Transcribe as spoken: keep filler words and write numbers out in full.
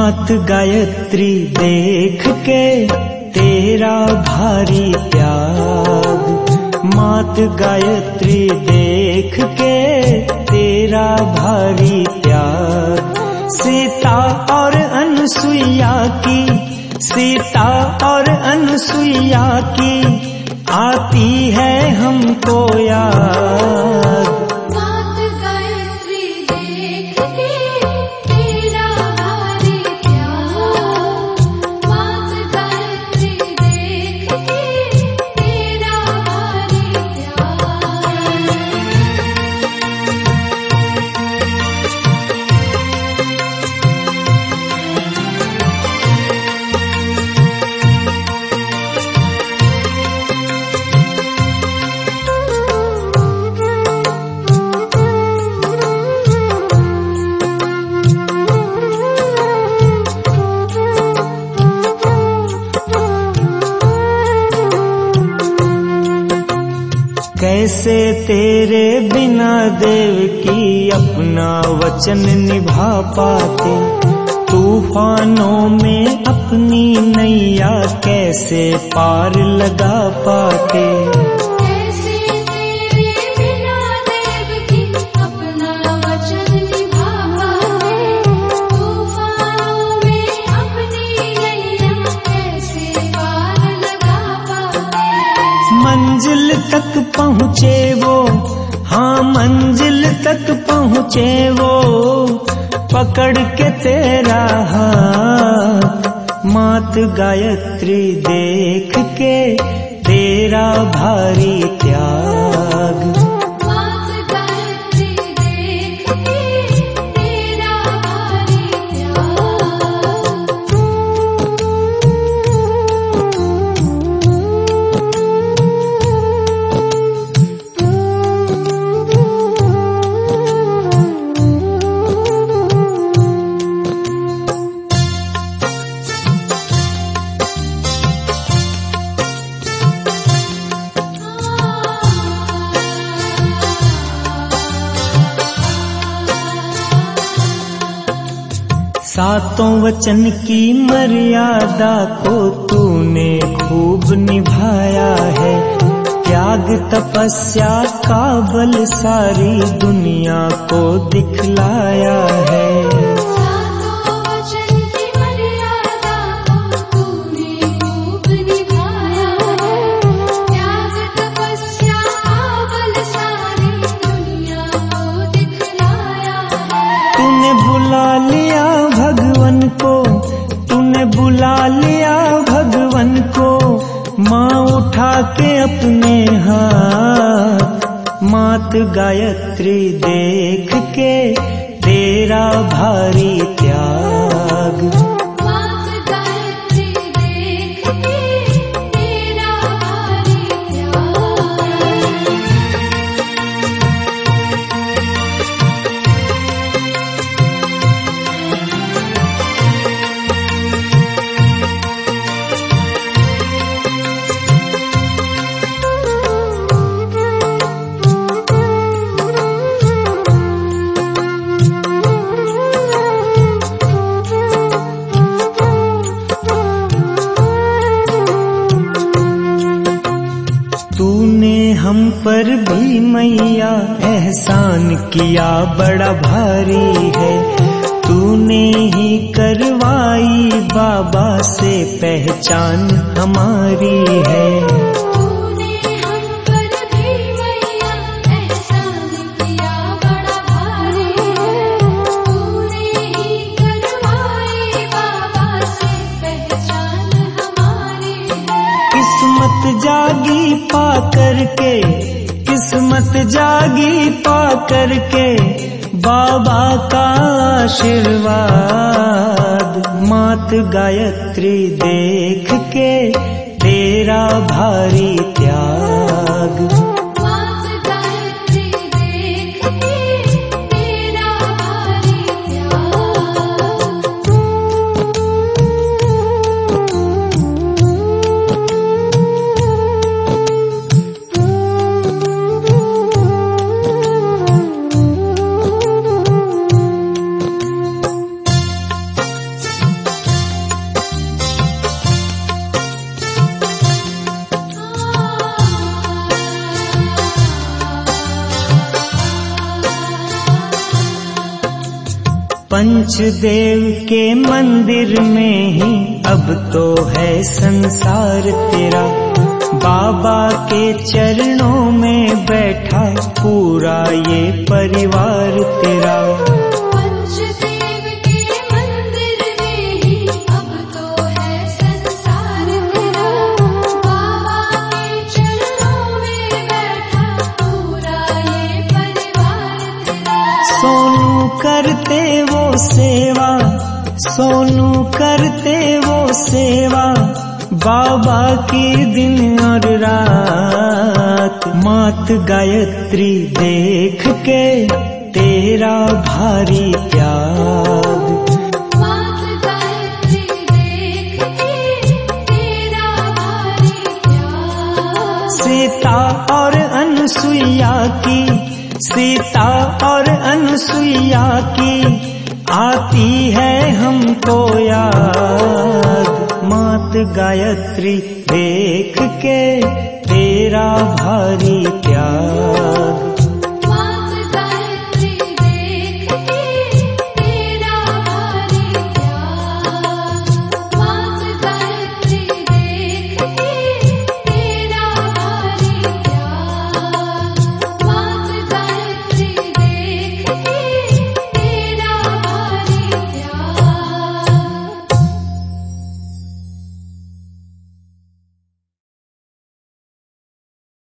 मात गायत्री देख के तेरा भारी त्याग, मात गायत्री देख के तेरा भारी त्याग। सीता और अनसुईया की, सीता और अनसुईया की आती है हमको याद। मात गायत्री देख के तेरा भारी त्याग, मात गायत्री देख के तेरा भारी त्याग। कैसे तेरे बिना देवकी अपना वचन निभा पाते, तूफानों में अपनी नैया कैसे पार लगा पाते। कैसे तेरे बिना देवकी अपना वचन निभा पाते, तूफानों में अपनी नैया कैसे पार लगा पाते। मंजिल तक पहुँचे वो, हाँ मंजिल तक पहुँचे वो, पकड़ के तेरा हाथ। मात गायत्री देख के तेरा भारी त्याग, मात गायत्री देख के तेरा भारी त्याग। सातों वचन की मर्यादा को तूने खूब निभाया है, त्याग तपस्या का बल सारी दुनिया को दिखलाया है। सातों वचन की मर्यादा को तूने खूब निभाया है, त्याग तपस्या का बल सारी दुनिया को दिखलाया है। तूने बुला लिया भगवन को, तूने बुला लिया भगवन को, माँ उठा के अपने हाथ। मात गायत्री देख के तेरा भारी त्याग, मात गायत्री देख के तेरा भारी त्याग। हम पर भी मैया एहसान किया बड़ा भारी है, तूने ही करवाई बाबा से पहचान हमारी है। तूने हम पर भी मैया एहसान किया बड़ा भारी है, तूने ही करवाई बाबा से पहचान हमारी है। किस्मत जागी पा करके, किस्मत जागी पा करके बाबा का आशीर्वाद। मात गायत्री देख के तेरा भारी त्याग, मात गायत्री देख के तेरा भारी त्याग। पंचदेव के मंदिर में ही अब तो है संसार तेरा। बाबा के चरणों में बैठा पूरा ये परिवार तेरा। पंचदेव के मंदिर में ही अब तो है संसार तेरा। बाबा के चरणों में बैठा पूरा ये परिवार तेरा। सोनू करते वो सेवा, सोनू करते वो सेवा, बाबा की दिन और रात। मात गायत्री देख के तेरा भारी त्याग। मात गायत्री देख के तेरा भारी त्याग। सीता और अनसुईया की, सीता और अनसुईया की आती है हमको याद। मात गायत्री देख के तेरा भारी त्याग।